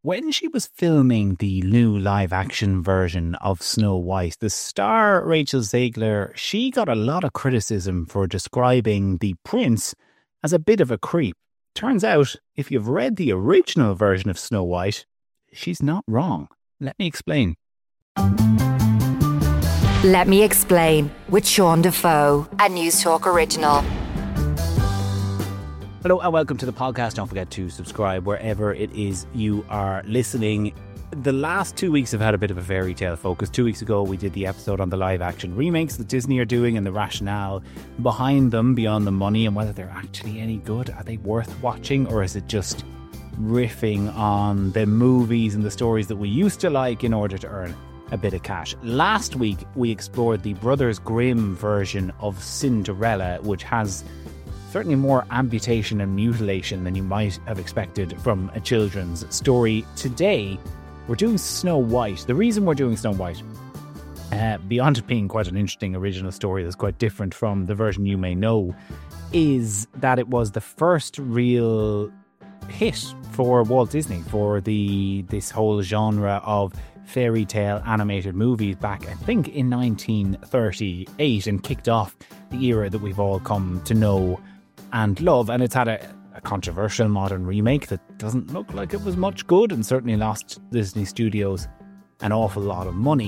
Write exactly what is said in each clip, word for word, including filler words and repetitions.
When she was filming the new live-action version of Snow White, the star Rachel Zegler, she got a lot of criticism for describing the prince as a bit of a creep. Turns out, if you've read the original version of Snow White, she's not wrong. Let me explain. Let Me Explain with Sean Defoe, a News Talk original. Hello and welcome to the podcast. Don't forget to subscribe wherever it is you are listening. The last two weeks have had a bit of a fairy tale focus. Two weeks ago we did the episode on the live action remakes that Disney are doing and the rationale behind them beyond the money and whether they're actually any good. Are they worth watching, or is it just riffing on the movies and the stories that we used to like in order to earn a bit of cash? Last week we explored the Brothers Grimm version of Cinderella, which has certainly more amputation and mutilation than you might have expected from a children's story. Today, we're doing Snow White. The reason we're doing Snow White, uh, beyond it being quite an interesting original story that's quite different from the version you may know, is that it was the first real hit for Walt Disney, for the this whole genre of fairy tale animated movies back, I think, in nineteen thirty-eight, and kicked off the era that we've all come to know and love. And it's had a, a controversial modern remake that doesn't look like it was much good and certainly lost Disney Studios an awful lot of money.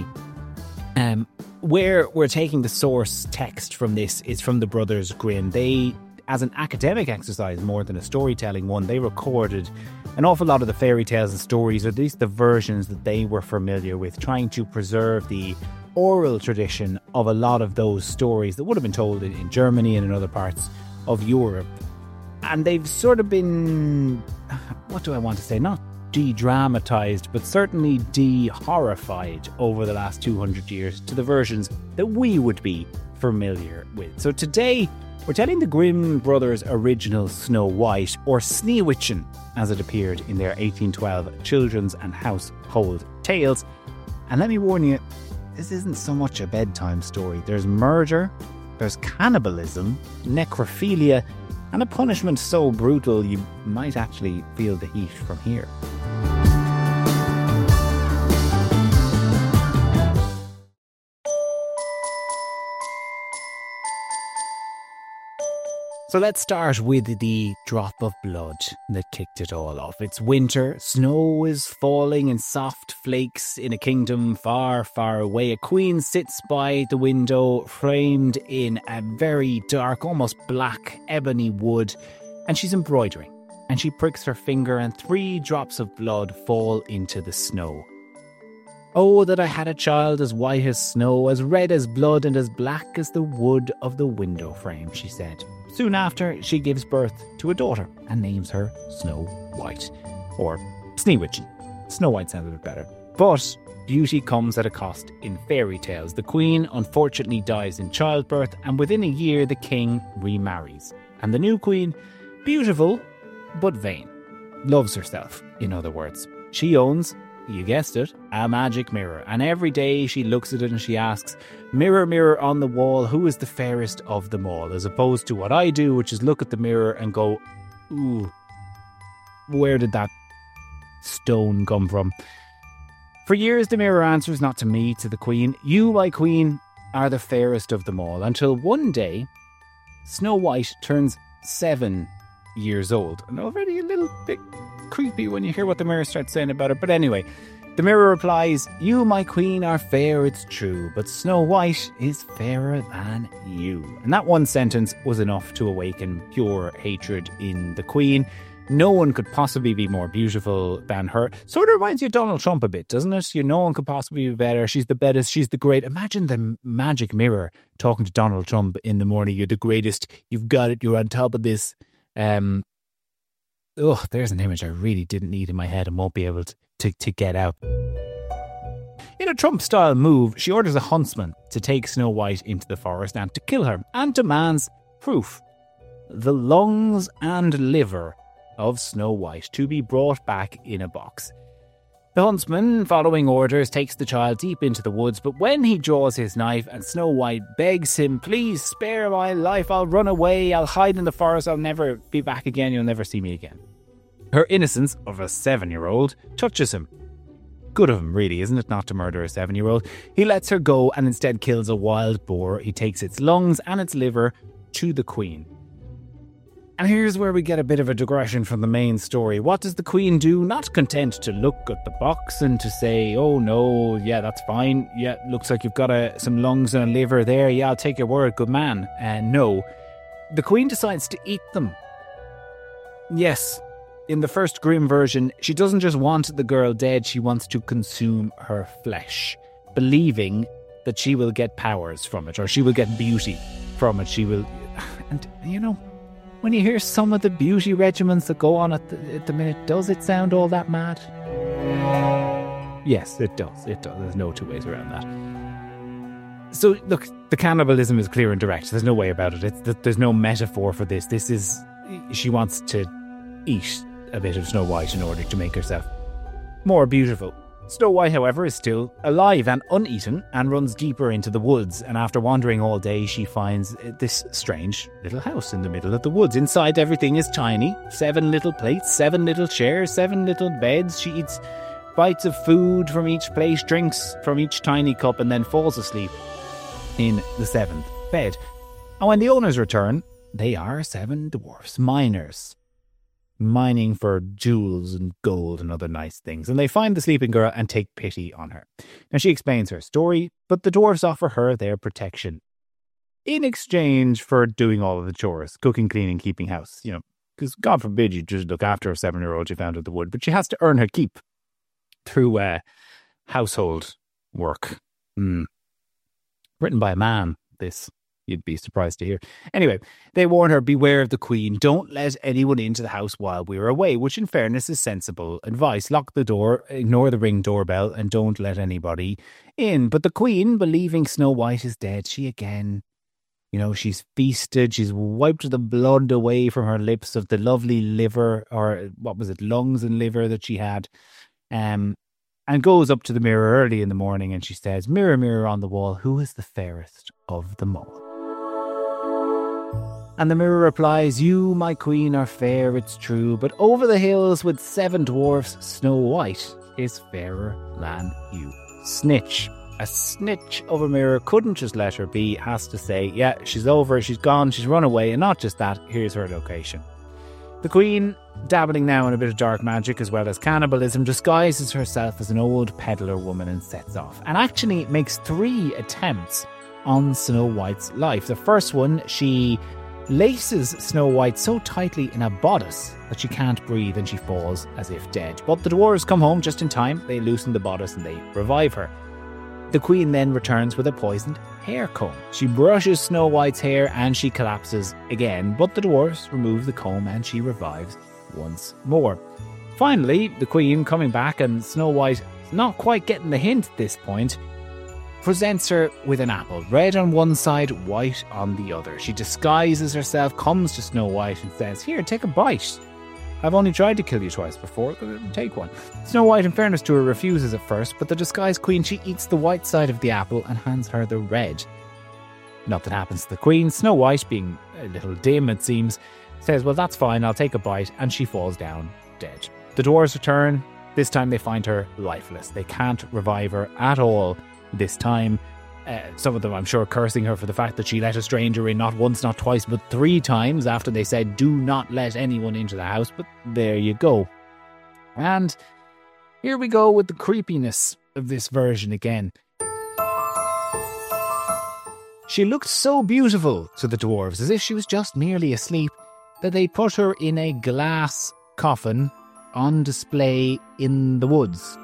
Um, where we're taking the source text from this is from the Brothers Grimm. They, as an academic exercise more than a storytelling one, they recorded an awful lot of the fairy tales and stories, or at least the versions that they were familiar with, trying to preserve the oral tradition of a lot of those stories that would have been told in, in Germany and in other parts of Europe. And they've sort of been, what do I want to say, not de-dramatised, but certainly de-horrified over the last two hundred years to the versions that we would be familiar with. So today, we're telling the Grimm brothers' original Snow White, or Sneeuwwitchen, as it appeared in their eighteen twelve children's and household tales. And let me warn you, this isn't so much a bedtime story. There's murder, there's cannibalism, necrophilia, and a punishment so brutal you might actually feel the heat from here. So let's start with the drop of blood that kicked it all off. It's winter, snow is falling in soft flakes in a kingdom far, far away. A queen sits by the window, framed in a very dark, almost black ebony wood, and she's embroidering. And she pricks her finger and three drops of blood fall into the snow. Oh, that I had a child as white as snow, as red as blood, and as black as the wood of the window frame, she said. Soon after, she gives birth to a daughter and names her Snow White, or Sneeuwwitchen. Snow White sounds a bit better. But beauty comes at a cost in fairy tales. The queen unfortunately dies in childbirth, and within a year the king remarries. And the new queen, beautiful but vain, loves herself, in other words. She owns, you guessed it, a magic mirror. And every day she looks at it and she asks, mirror, mirror on the wall, who is the fairest of them all? As opposed to what I do, which is look at the mirror and go, ooh, where did that stone come from? For years the mirror answers, not to me, to the queen. You, my queen, are the fairest of them all. Until one day, Snow White turns seven years old. And already a little bit creepy when you hear what the mirror starts saying about her. But anyway, the mirror replies, you, my queen, are fair, it's true, but Snow White is fairer than you. And that one sentence was enough to awaken pure hatred in the queen. No one could possibly be more beautiful than her. Sort of reminds you of Donald Trump a bit, doesn't it? You know, no one could possibly be better. She's the best. She's the great. Imagine the magic mirror talking to Donald Trump in the morning. You're the greatest. You've got it. You're on top of this. Um, oh, there's an image I really didn't need in my head and won't be able to, to, to get out. In a Trump-style move, she orders a huntsman to take Snow White into the forest and to kill her, and demands proof. The lungs and liver of Snow White to be brought back in a box. The huntsman, following orders, takes the child deep into the woods, but when he draws his knife and Snow White begs him, please spare my life, I'll run away, I'll hide in the forest, I'll never be back again, you'll never see me again. Her innocence of a seven-year-old touches him. Good of him, really, isn't it, not to murder a seven-year-old? He lets her go and instead kills a wild boar. He takes its lungs and its liver to the Queen. And here's where we get a bit of a digression from the main story. What does the Queen do? Not content to look at the box and to say, oh no, yeah, that's fine. Yeah, looks like you've got a, some lungs and a liver there. Yeah, I'll take your word, good man. And uh, no, the Queen decides to eat them. Yes, in the first Grimm version, she doesn't just want the girl dead, she wants to consume her flesh, believing that she will get powers from it, or she will get beauty from it. She will... And, you know... When you hear some of the beauty regimens that go on at the, at the minute, does it sound all that mad? Yes, it does. It does. There's no two ways around that. So, look, the cannibalism is clear and direct. There's no way about it. It's, there's no metaphor for this. This is... She wants to eat a bit of Snow White in order to make herself more beautiful. Snow White, however, is still alive and uneaten and runs deeper into the woods, and after wandering all day she finds this strange little house in the middle of the woods. Inside everything is tiny. Seven little plates, seven little chairs, seven little beds. She eats bites of food from each plate, drinks from each tiny cup, and then falls asleep in the seventh bed. And when the owners return, they are seven dwarfs, miners. Mining for jewels and gold and other nice things, and they find the sleeping girl and take pity on her. Now she explains her story, but the dwarves offer her their protection in exchange for doing all of the chores, cooking, cleaning, keeping house, you know, because God forbid you just look after a seven-year-old you found in the wood, but she has to earn her keep through uh, household work. Mm. Written by a man, this. You'd be surprised to hear. Anyway, they warn her, beware of the Queen. Don't let anyone into the house while we're away, which in fairness is sensible advice. Lock the door, ignore the ring doorbell, and don't let anybody in. But the Queen, believing Snow White is dead, she again, you know, she's feasted. She's wiped the blood away from her lips of the lovely liver, or what was it, lungs and liver that she had. Um, and goes up to the mirror early in the morning and she says, mirror, mirror on the wall, who is the fairest of them all? And the mirror replies, you, my queen, are fair, it's true, but over the hills with seven dwarfs, Snow White is fairer than you. Snitch. A snitch of a mirror couldn't just let her be, has to say, yeah, she's over, she's gone, she's run away, and not just that, here's her location. The Queen, dabbling now in a bit of dark magic as well as cannibalism, disguises herself as an old peddler woman and sets off. And actually makes three attempts on Snow White's life. The first one, she laces Snow White so tightly in a bodice that she can't breathe and she falls as if dead. But the dwarves come home just in time. They loosen the bodice and they revive her. The Queen then returns with a poisoned hair comb. She brushes Snow White's hair and she collapses again, but the dwarves remove the comb and she revives once more. Finally, the Queen coming back, and Snow White, not quite getting the hint at this point, presents her with an apple, red on one side, white on the other. She disguises herself, comes to Snow White and says, here, take a bite. I've only tried to kill you twice before, take one. Snow White, in fairness to her, refuses at first, but the disguised Queen, she eats the white side of the apple and hands her the red. Nothing happens to the Queen. Snow White, being a little dim it seems, says, well, that's fine, I'll take a bite, and she falls down dead. The dwarves return. This time they find her lifeless. They can't revive her at all this time. Uh, some of them, I'm sure, cursing her for the fact that she let a stranger in not once, not twice, but three times after they said, do not let anyone into the house. But there you go. And here we go with the creepiness of this version again. She looked so beautiful to the dwarves, as if she was just merely asleep, that they put her in a glass coffin on display in the woods.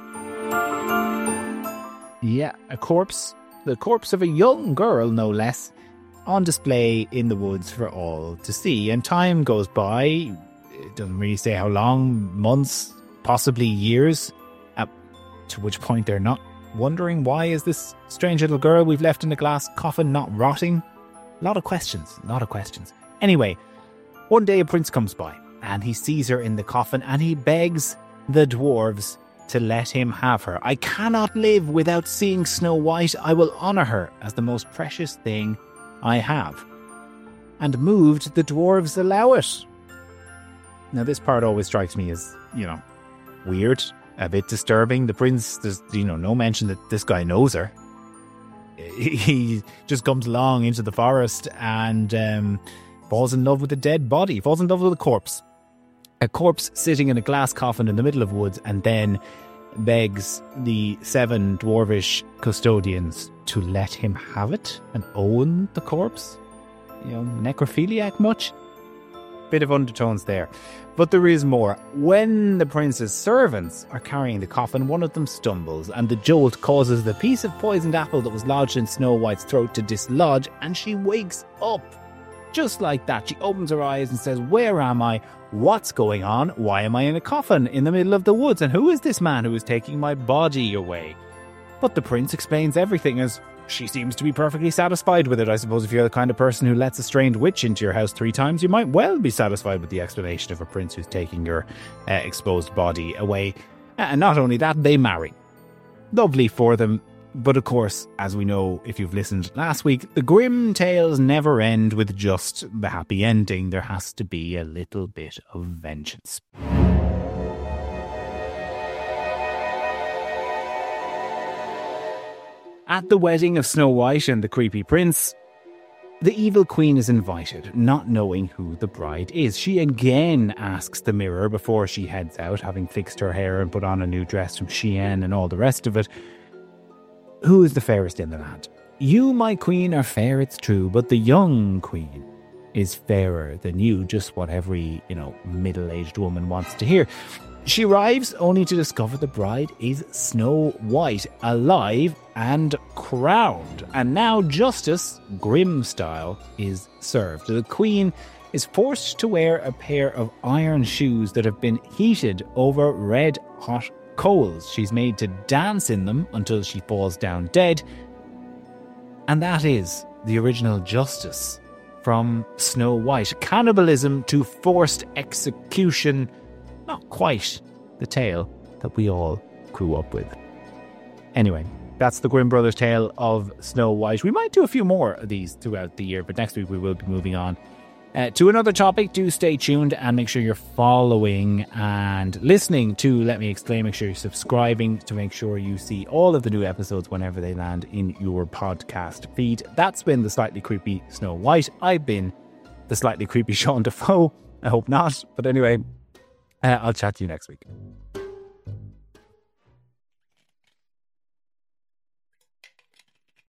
Yeah, a corpse, the corpse of a young girl, no less, on display in the woods for all to see. And time goes by, it doesn't really say how long, months, possibly years, at, to which point they're not wondering, why is this strange little girl we've left in a glass coffin not rotting? A lot of questions, a lot of questions. Anyway, one day a prince comes by, and he sees her in the coffin, and he begs the dwarves to let him have her. I cannot live without seeing Snow White. I will honour her as the most precious thing I have. And moved, the dwarves allow it. Now, this part always strikes me as, you know, weird, a bit disturbing. The prince, there's, you know, no mention that this guy knows her. He just comes along into the forest and um, falls in love with a dead body, falls in love with a corpse. A corpse sitting in a glass coffin in the middle of woods, and then begs the seven dwarvish custodians to let him have it and own the corpse. You know, necrophiliac much? Bit of undertones there. But there is more. When the prince's servants are carrying the coffin, one of them stumbles, and the jolt causes the piece of poisoned apple that was lodged in Snow White's throat to dislodge, and she wakes up. Just like that, she opens her eyes and says, "Where am I? What's going on? Why am I in a coffin in the middle of the woods? And who is this man who is taking my body away?" But the prince explains everything as she seems to be perfectly satisfied with it. I suppose if you're the kind of person who lets a strange witch into your house three times, you might well be satisfied with the explanation of a prince who's taking your uh, exposed body away. And not only that, they marry. Lovely for them. But of course, as we know, if you've listened last week, the grim tales never end with just the happy ending. There has to be a little bit of vengeance. At the wedding of Snow White and the creepy prince, the evil queen is invited, not knowing who the bride is. She again asks the mirror before she heads out, having fixed her hair and put on a new dress from Shein and all the rest of it. Who is the fairest in the land? You, my queen, are fair, it's true, but the young queen is fairer than you, just what every, you know, middle-aged woman wants to hear. She arrives only to discover the bride is Snow White, alive and crowned. And now justice, grim style, is served. The queen is forced to wear a pair of iron shoes that have been heated over red-hot coals. She's made to dance in them until she falls down dead. And that is the original justice from Snow White. Cannibalism to forced execution. Not quite the tale that we all grew up with. Anyway, that's the Grimm Brothers tale of Snow White. We might do a few more of these throughout the year, but next week we will be moving on uh, to another topic. Do stay tuned and make sure you're following and listening to Let Me Explain. Make sure you're subscribing to make sure you see all of the new episodes whenever they land in your podcast feed. That's been the Slightly Creepy Snow White. I've been the Slightly Creepy Sean Defoe. I hope not. But anyway, Uh, I'll chat to you next week.